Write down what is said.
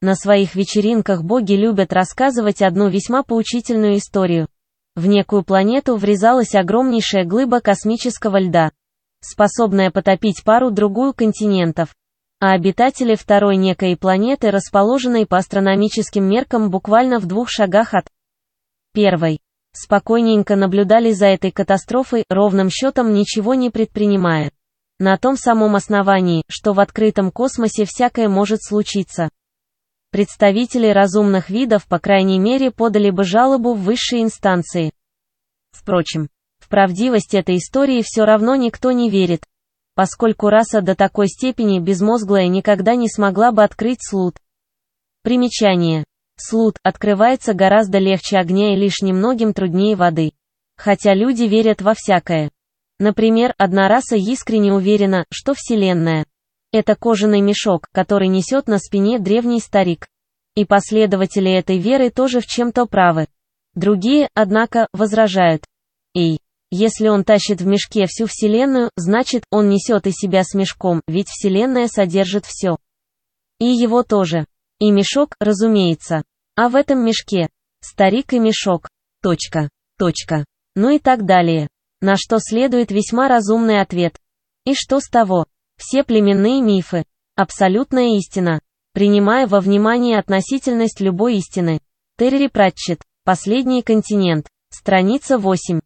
На своих вечеринках боги любят рассказывать одну весьма поучительную историю. В некую планету врезалась огромнейшая глыба космического льда, способная потопить пару-другую континентов. А обитатели второй некой планеты, расположенной по астрономическим меркам буквально в 2 шагах от первой, спокойненько наблюдали за этой катастрофой, ровным счетом ничего не предпринимая. На том самом основании, что в открытом космосе всякое может случиться. Представители разумных видов, по крайней мере, подали бы жалобу в высшие инстанции. Впрочем, в правдивость этой истории все равно никто не верит, поскольку раса до такой степени безмозглая никогда не смогла бы открыть слуд. Примечание. Слуд открывается гораздо легче огня и лишь немногим труднее воды. Хотя люди верят во всякое. Например, одна раса искренне уверена, что Вселенная — это кожаный мешок, который несет на спине древний старик. И последователи этой веры тоже в чем-то правы. Другие, однако, возражают. Если он тащит в мешке всю Вселенную, значит, он несет и себя с мешком, ведь Вселенная содержит все. И его тоже. И мешок, разумеется. А в этом мешке старик и мешок. Ну и так далее. На что следует весьма разумный ответ. И что с того? Все племенные мифы – абсолютная истина, принимая во внимание относительность любой истины. Терри Пратчетт. Последний континент. Страница 8.